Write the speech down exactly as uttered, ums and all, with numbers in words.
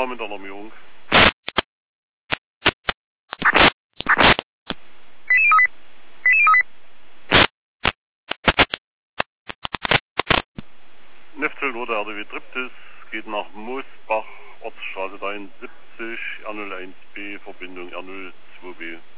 mit der Normierung. Nefzel oder R D W Triptis geht nach Moosbach, Ortsstraße dreiundsiebzig, R null eins B, Verbindung R null zwei B.